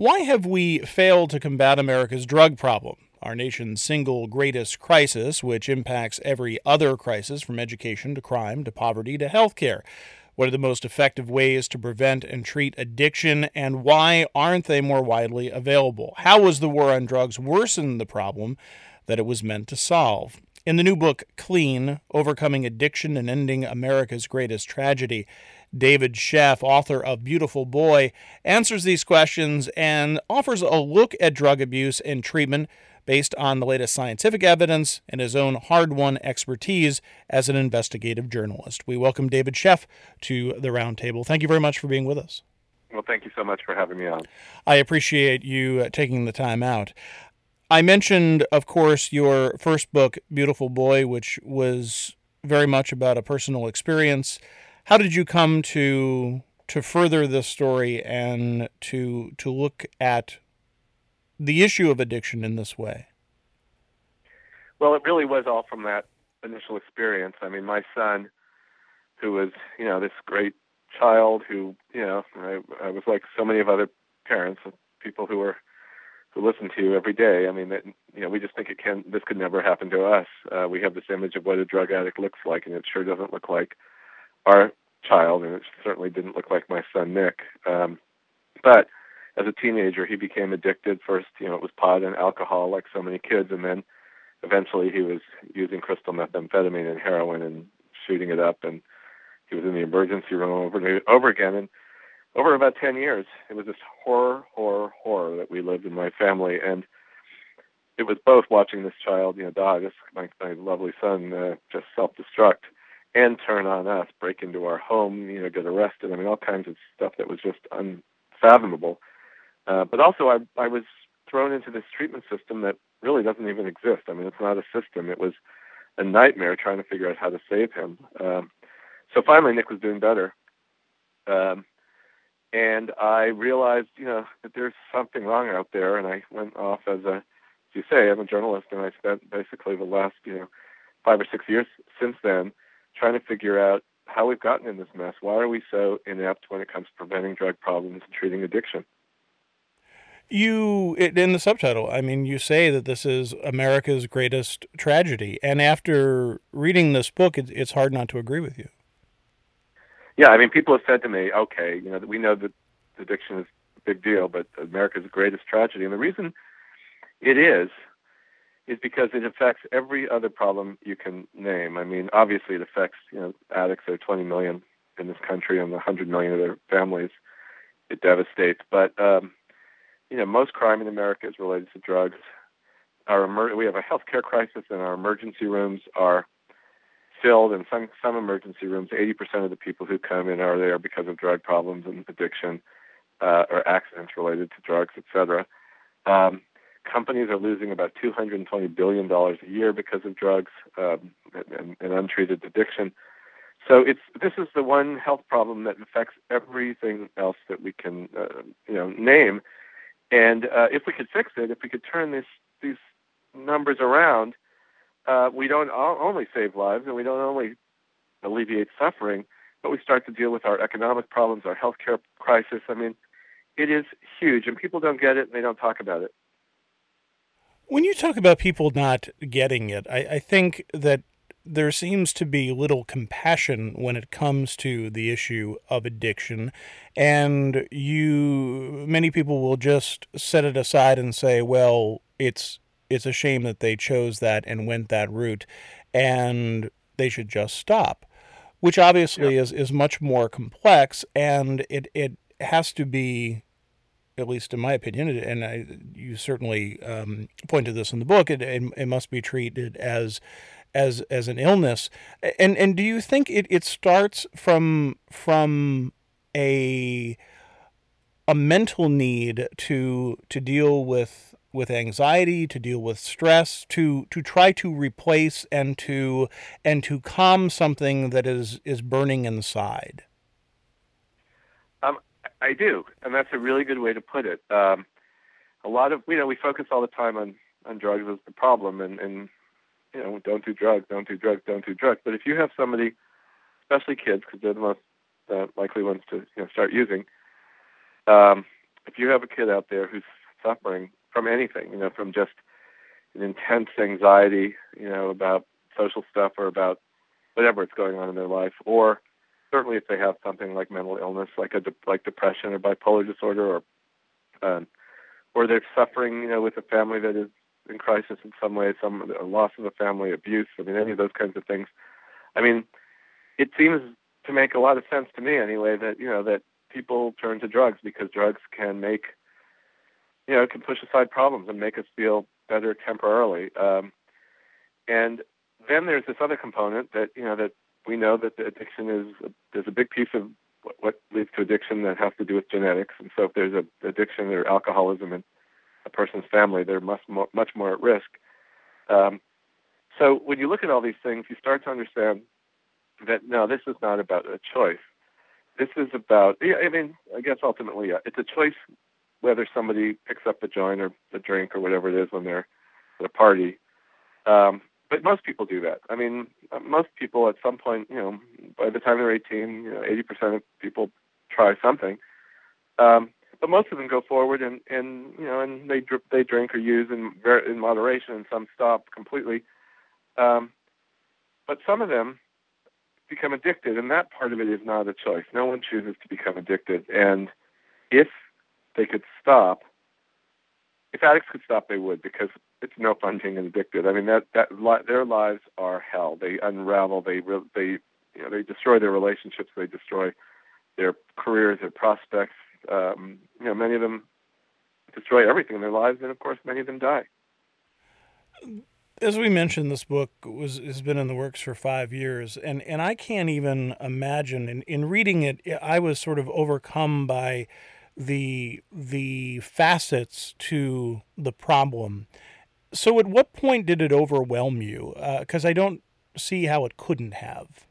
Why have we failed to combat America's drug problem, our nation's single greatest crisis, which impacts every other crisis from education to crime to poverty to healthcare? What are the most effective ways to prevent and treat addiction, and why aren't they more widely available? How has the war on drugs worsened the problem that it was meant to solve? In the new book, Clean: Overcoming Addiction and Ending America's Greatest Tragedy, David Sheff, author of Beautiful Boy, answers these questions and offers a look at drug abuse and treatment based on the latest scientific evidence and his own hard-won expertise as an investigative journalist. We welcome David Sheff to the roundtable. Thank you very much for being with us. Well, thank you so much for having me on. I appreciate you taking the time out. I mentioned, of course, your first book, Beautiful Boy, which was very much about a personal experience. How did you come to further this story and to look at the issue of addiction in this way? Well, it really was all from that initial experience. I mean, my son, who was, this great child who, I was like so many of other parents, people who listen to you every day. I mean, that, we just think this could never happen to us. We have this image of what a drug addict looks like, and it sure doesn't look like our child, and it certainly didn't look like my son, Nick. But as a teenager, he became addicted. First, it was pot and alcohol, like so many kids, and then eventually he was using crystal methamphetamine and heroin and shooting it up, and he was in the emergency room over and over again. And over about 10 years, it was this horror that we lived in my family. And it was both watching this child, Doug, my lovely son, just self-destruct and turn on us, break into our home, get arrested. I mean, all kinds of stuff that was just unfathomable. But also, I was thrown into this treatment system that really doesn't even exist. I mean, it's not a system. It was a nightmare trying to figure out how to save him. So finally, Nick was doing better. And I realized, that there's something wrong out there. And I went off as you say, I'm a journalist, and I spent basically the last, 5 or 6 years since then trying to figure out how we've gotten in this mess. Why are we so inept when it comes to preventing drug problems and treating addiction? In the subtitle, I mean, you say that this is America's greatest tragedy. And after reading this book, it's hard not to agree with you. Yeah, I mean, people have said to me, okay, we know that addiction is a big deal, but America's greatest tragedy. And the reason it is because it affects every other problem you can name. I mean, obviously it affects, addicts. There are 20 million in this country and 100 million of their families. It devastates. But, most crime in America is related to drugs. We have a healthcare crisis, and our emergency rooms are filled. In some emergency rooms, 80% of the people who come in are there because of drug problems and addiction or accidents related to drugs, etc. Companies are losing about $220 billion a year because of drugs and untreated addiction. So this is the one health problem that affects everything else that we can name. And if we could fix it, if we could turn these numbers around, we don't only save lives and we don't only alleviate suffering, but we start to deal with our economic problems, our healthcare crisis. I mean, it is huge, and people don't get it, and they don't talk about it. When you talk about people not getting it, I think that there seems to be little compassion when it comes to the issue of addiction, and many people will just set it aside and say, well, it's a shame that they chose that and went that route, and they should just stop, which obviously Yeah. is much more complex, and it has to be, at least in my opinion, you certainly pointed this in the book, it must be treated as an illness. And do you think it starts from a mental need to deal with anxiety, to deal with stress, to try to replace and to calm something that is burning inside? I do, and that's a really good way to put it. A lot of we focus all the time on drugs as the problem, and don't do drugs, don't do drugs, don't do drugs. But if you have somebody, especially kids, because they're the most likely ones to start using, if you have a kid out there who's suffering from anything, from just an intense anxiety, about social stuff or about whatever is going on in their life, or certainly if they have something like mental illness, like depression or bipolar disorder, um, or they're suffering, with a family that is in crisis in some way, a loss of a family, abuse. I mean, any of those kinds of things. I mean, it seems to make a lot of sense to me anyway that people turn to drugs because drugs can can push aside problems and make us feel better temporarily. And then there's this other component that we know that the addiction there's a big piece of what leads to addiction that has to do with genetics. And so if there's an addiction or alcoholism in a person's family, they're much more at risk. So when you look at all these things, you start to understand that no, this is not about a choice. This is about, I guess ultimately, it's a choice whether somebody picks up the joint or the drink or whatever it is when they're at a party. But most people do that. I mean, most people at some point, by the time they're 18, 80% of people try something. But most of them go forward and they drink or use in moderation, and some stop completely. But some of them become addicted, and that part of it is not a choice. No one chooses to become addicted. And if they could stop, if addicts could stop, they would, because it's no fun being addicted. I mean, their lives are hell. They unravel. They destroy their relationships. They destroy their careers, their prospects. Many of them destroy everything in their lives, and of course, many of them die. As we mentioned, this book has been in the works for 5 years, and I can't even imagine. In reading it, I was sort of overcome by the facets to the problem. So, at what point did it overwhelm you? Because I don't see how it couldn't have.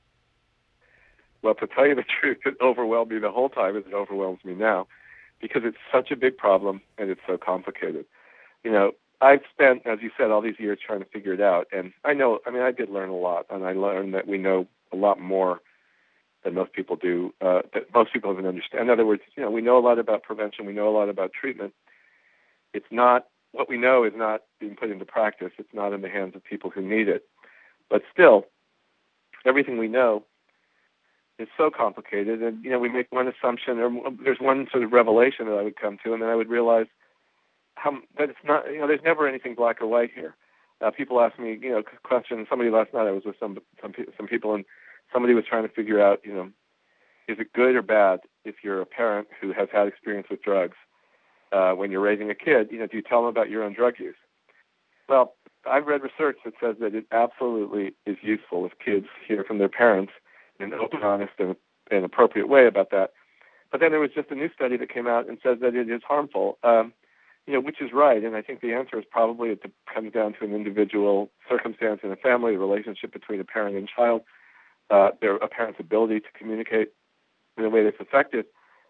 Well, to tell you the truth, it overwhelmed me the whole time as it overwhelms me now, because it's such a big problem and it's so complicated. I've spent, as you said, all these years trying to figure it out. And I did learn a lot, and I learned that we know a lot more than most people do, that most people even understand. In other words, we know a lot about prevention. We know a lot about treatment. It's not, what we know is not being put into practice. It's not in the hands of people who need it. But still, everything we know is so complicated. And, we make one assumption, or there's one sort of revelation that I would come to, and then I would realize that it's not, there's never anything black or white here. People ask me, questions. Somebody last night, I was with some people, and somebody was trying to figure out, is it good or bad if you're a parent who has had experience with drugs when you're raising a kid? Do you tell them about your own drug use? Well, I've read research that says that it absolutely is useful if kids hear from their parents in an open, honest, and appropriate way about that. But then there was just a new study that came out and says that it is harmful. Which is right, and I think the answer is probably it comes down to an individual circumstance in a family, the relationship between a parent and child, a parent's ability to communicate in a way that's effective.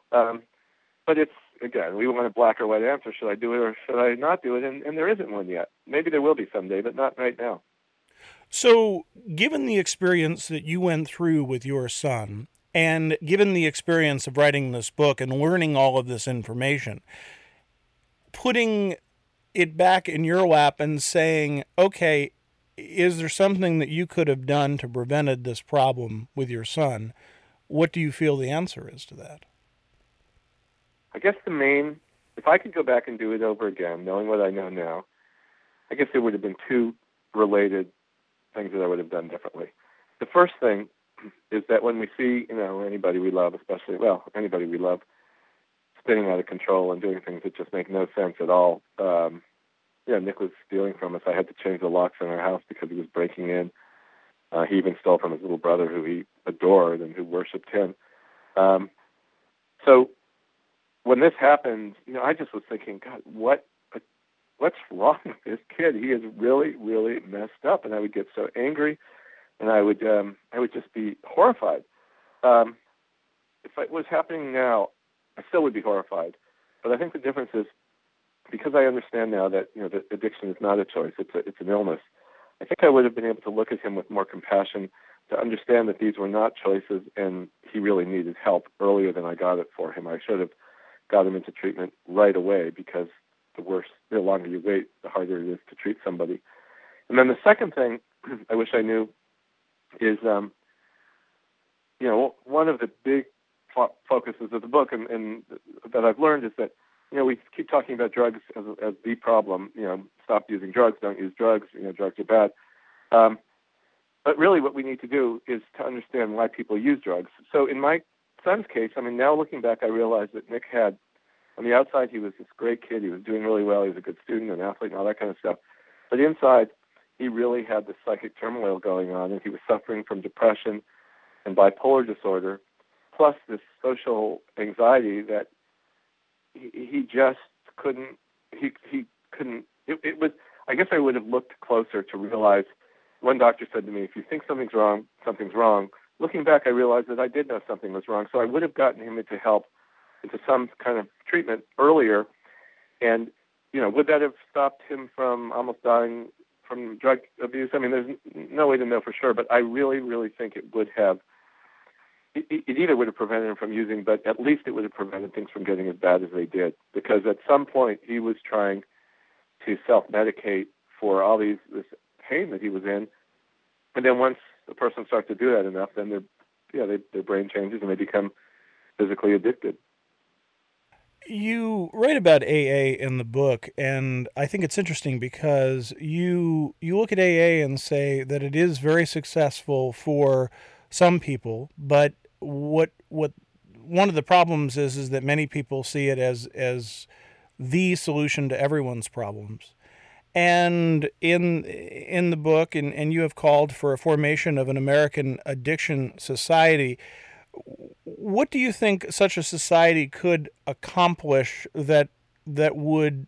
But it's, again, we want a black or white answer. Should I do it or should I not do it? And there isn't one yet. Maybe there will be someday, but not right now. So, given the experience that you went through with your son, and given the experience of writing this book and learning all of this information, putting it back in your lap and saying, okay, is there something that you could have done to prevent this problem with your son? What do you feel the answer is to that? I guess if I could go back and do it over again, knowing what I know now, I guess there would have been two related things that I would have done differently. The first thing is that when we see, anybody we love, anybody we love, spinning out of control and doing things that just make no sense at all. Nick was stealing from us. I had to change the locks in our house because he was breaking in. He even stole from his little brother, who he adored and who worshipped him. So when this happened, I just was thinking, God, what's wrong with this kid? He is really, really messed up. And I would get so angry, and I would just be horrified. If it was happening now, I still would be horrified. But I think the difference is, because I understand now that that addiction is not a choice; it's an illness. I think I would have been able to look at him with more compassion, to understand that these were not choices, and he really needed help earlier than I got it for him. I should have got them into treatment right away, because the longer you wait, the harder it is to treat somebody. And then the second thing I wish I knew is, one of the big focuses of the book, and that I've learned, is that, we keep talking about drugs as the problem. Stop using drugs, don't use drugs. Drugs are bad. But really, what we need to do is to understand why people use drugs. So in my son's case, now looking back, I realized that Nick had, on the outside, he was this great kid. He was doing really well. He was a good student, an athlete, and all that kind of stuff. But inside, he really had this psychic turmoil going on, and he was suffering from depression and bipolar disorder, plus this social anxiety that he just couldn't. He couldn't. It was. I guess I would have looked closer to realize. One doctor said to me, "If you think something's wrong, something's wrong." Looking back, I realized that I did know something was wrong, so I would have gotten him into some kind of treatment earlier. And would that have stopped him from almost dying from drug abuse? There's no way to know for sure, but I really, really think it would have. It either would have prevented him from using, but at least it would have prevented things from getting as bad as they did. Because at some point he was trying to self-medicate for all this pain that he was in, and then once the person starts to do that enough, then their brain changes and they become physically addicted. You write about AA in the book, and I think it's interesting because you look at AA and say that it is very successful for some people, but what one of the problems is that many people see it as the solution to everyone's problems. And in the book, and you have called for a formation of an American addiction society. What do you think such a society could accomplish that would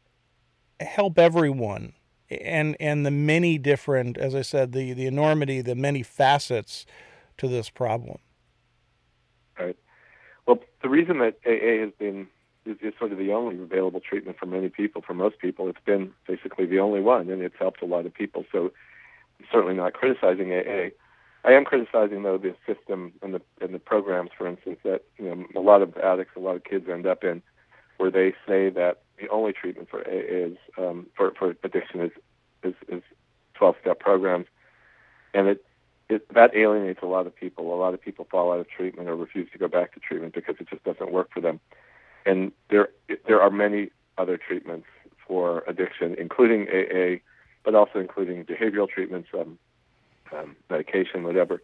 help everyone, and the many different, as I said, the enormity, the many facets to this problem? Right. Well, the reason that AA is sort of the only available treatment for many people, for most people, it's been basically the only one, and it's helped a lot of people. So I'm certainly not criticizing AA. I am criticizing, though, the system and the programs, for instance, that a lot of addicts, a lot of kids end up in, where they say that the only treatment for AA for addiction is 12-step programs, and that alienates a lot of people. A lot of people fall out of treatment or refuse to go back to treatment because it just doesn't work for them. And there are many other treatments for addiction, including AA, but also including behavioral treatments, medication, whatever.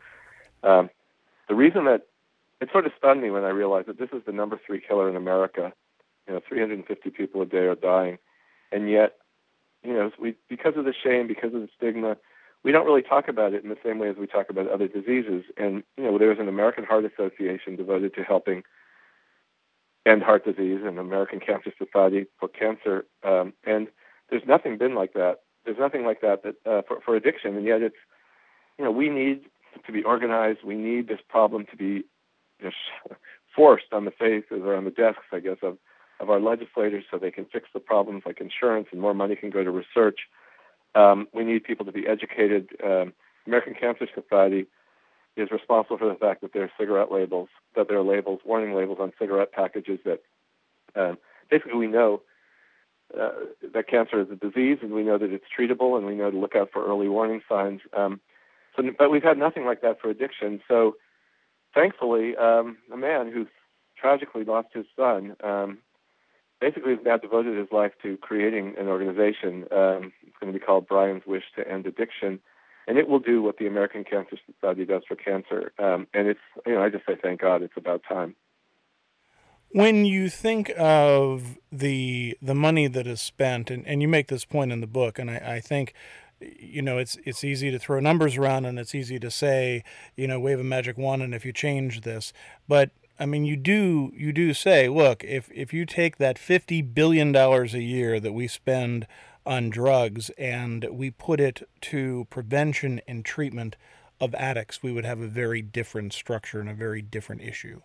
The reason that it sort of stunned me when I realized that this is the number 3 killer in America. 350 people a day are dying, and yet, because of the shame, because of the stigma, we don't really talk about it in the same way as we talk about other diseases. And there's an American Heart Association devoted to helping end heart disease, and American Cancer Society for cancer, and there's nothing been like that. There's nothing like that for addiction, and yet it's. We need to be organized. We need this problem to be forced on the faces or on the desks, I guess, of our legislators, so they can fix the problems like insurance, and more money can go to research. We need people to be educated. American Cancer Society is responsible for the fact that there are warning labels on cigarette packages that basically we know that cancer is a disease, and we know that it's treatable, and we know to look out for early warning signs. But we've had nothing like that for addiction. So thankfully, a man who tragically lost his son basically has now devoted his life to creating an organization. It's going to be called Brian's Wish to End Addiction, and it will do what the American Cancer Society does for cancer. And it's, I just say thank God, it's about time. When you think of the money that is spent, and you make this point in the book, and I think, it's easy to throw numbers around, and it's easy to say, wave a magic wand, and if you change this, but you do say, look, if you take that $50 billion a year that we spend on drugs and we put it to prevention and treatment of addicts, we would have a very different structure and a very different issue.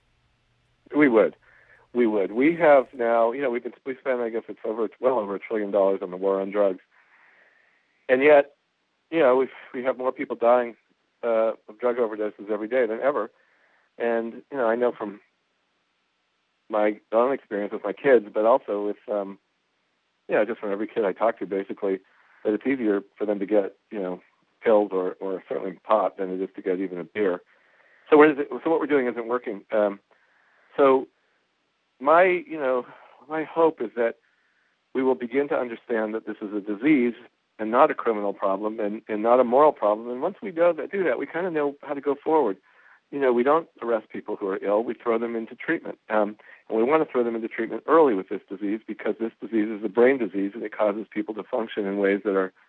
We would. We have now, we spend, I guess it's well over $1 trillion on the war on drugs. And yet, we have more people dying of drug overdoses every day than ever. And, I know from my own experience with my kids, but also with just from every kid I talk to, basically, that it's easier for them to get pills or certainly pot than it is to get even a beer. So what we're doing isn't working. So my hope is that we will begin to understand that this is a disease and not a criminal problem and not a moral problem. And once we do that, we kind of know how to go forward. We don't arrest people who are ill. We throw them into treatment. And we want to throw them into treatment early with this disease because this disease is a brain disease and it causes people to function in ways that are,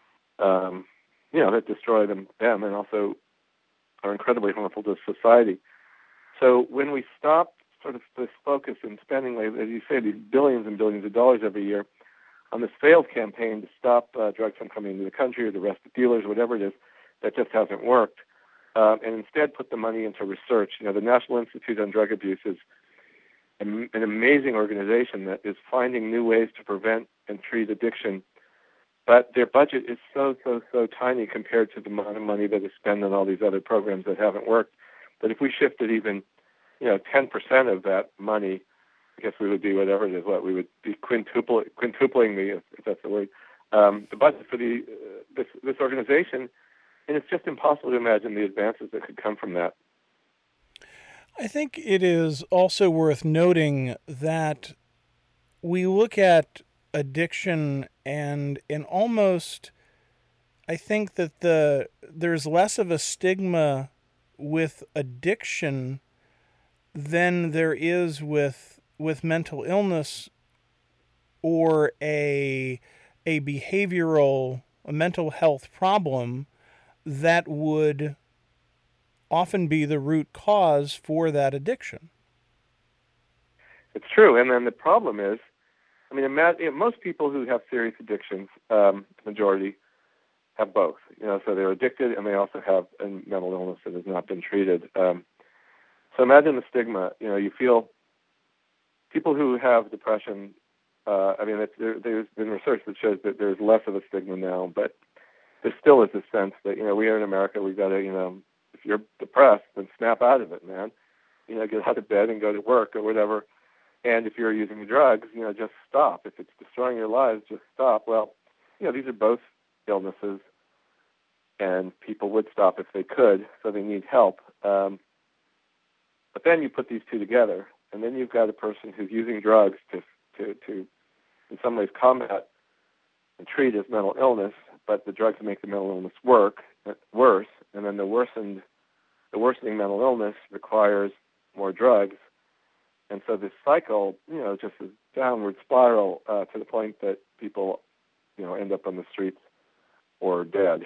that destroy them and also are incredibly harmful to society. So when we stop sort of this focus and spending, like, as you say, these billions and billions of dollars every year on this failed campaign to stop drugs from coming into the country or to arrest the dealers, whatever it is, that just hasn't worked, and instead put the money into research. The National Institute on Drug Abuse is an amazing organization that is finding new ways to prevent and treat addiction, but their budget is so tiny compared to the amount of money that is spent on all these other programs that haven't worked, that if we shifted even 10% of that money, I guess we would be whatever it is. We would be quintupling if that's the word, the budget for this organization, and it's just impossible to imagine the advances that could come from that. I think it is also worth noting that we look at addiction and almost, I think that there's less of a stigma with addiction than there is with mental illness or a mental health problem that would often be the root cause for that addiction. It's true, and then the problem is, most people who have serious addictions, majority, have both. So they're addicted and they also have a mental illness that has not been treated. So imagine the stigma. You feel people who have depression. There's been research that shows that there's less of a stigma now, but there still is a sense that we are in America. We've got to if you're depressed, then snap out of it, man. Get out of bed and go to work or whatever. And if you're using drugs, just stop. If it's destroying your lives, just stop. Well, these are both illnesses, and people would stop if they could, so they need help. But then you put these two together, and then you've got a person who's using drugs to in some ways combat and treat his mental illness, but the drugs make the mental illness worse, and then the worsening mental illness requires more drugs. And so this cycle, just a downward spiral to the point that people, end up on the streets or dead.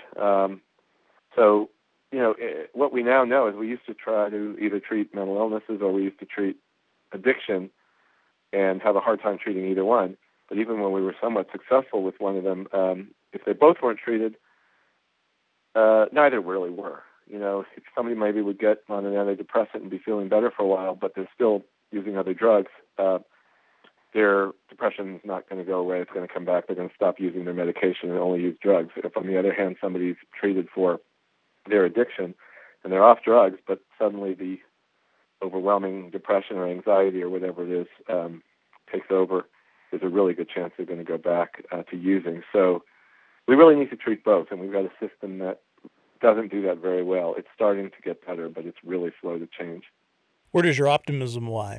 What we now know is we used to try to either treat mental illnesses or we used to treat addiction and have a hard time treating either one. But even when we were somewhat successful with one of them, if they both weren't treated, neither really were. If somebody maybe would get on an antidepressant and be feeling better for a while, but they're still using other drugs, their depression is not going to go away. It's going to come back. They're going to stop using their medication and only use drugs. If, on the other hand, somebody's treated for their addiction and they're off drugs, but suddenly the overwhelming depression or anxiety or whatever it is takes over, there's a really good chance they're going to go back to using. So we really need to treat both, and we've got a system that doesn't do that very well. It's starting to get better, but it's really slow to change. Where does your optimism lie?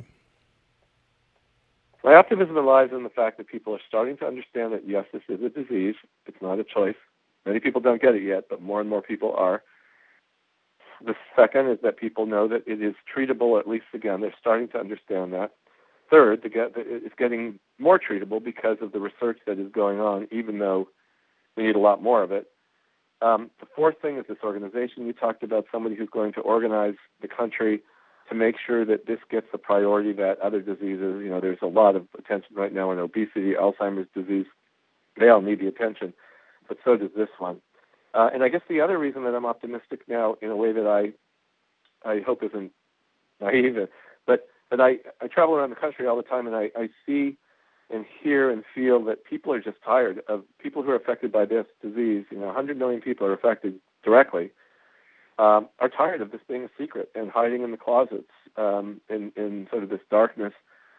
My optimism lies in the fact that people are starting to understand that, yes, this is a disease. It's not a choice. Many people don't get it yet, but more and more people are. The second is that people know that it is treatable, at least, again, they're starting to understand that. Third, it's getting more treatable because of the research that is going on, even though we need a lot more of it. The fourth thing is this organization you talked about, somebody who's going to organize the country to make sure that this gets the priority that other diseases, there's a lot of attention right now on obesity, Alzheimer's disease. They all need the attention, but so does this one. And I guess the other reason that I'm optimistic now, in a way that I hope isn't naive, but I travel around the country all the time, and I see and hear and feel that people are just tired of people who are affected by this disease. 100 million people are affected directly, are tired of this being a secret and hiding in the closets in sort of this darkness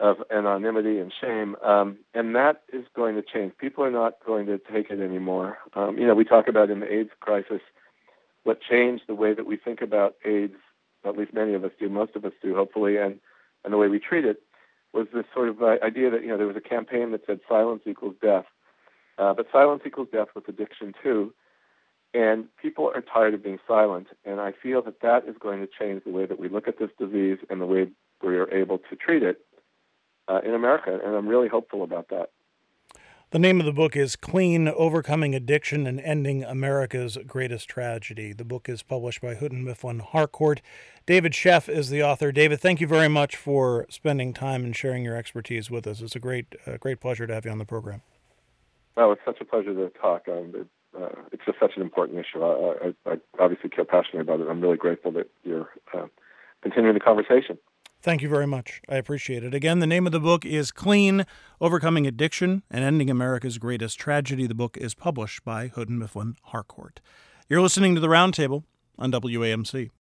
of anonymity and shame, and that is going to change. People are not going to take it anymore. We talk about in the AIDS crisis what changed the way that we think about AIDS, at least many of us do, most of us do, hopefully, and the way we treat it, was this sort of idea that, there was a campaign that said silence equals death. But silence equals death with addiction, too. And people are tired of being silent. And I feel that that is going to change the way that we look at this disease and the way we are able to treat it in America. And I'm really hopeful about that. The name of the book is Clean: Overcoming Addiction and Ending America's Greatest Tragedy. The book is published by Houghton Mifflin Harcourt. David Sheff is the author. David, thank you very much for spending time and sharing your expertise with us. It's a great pleasure to have you on the program. Well, it's such a pleasure to talk. It's just such an important issue. I obviously feel passionately about it. I'm really grateful that you're continuing the conversation. Thank you very much. I appreciate it. Again, the name of the book is Clean: Overcoming Addiction and Ending America's Greatest Tragedy. The book is published by Houghton Mifflin Harcourt. You're listening to The Roundtable on WAMC.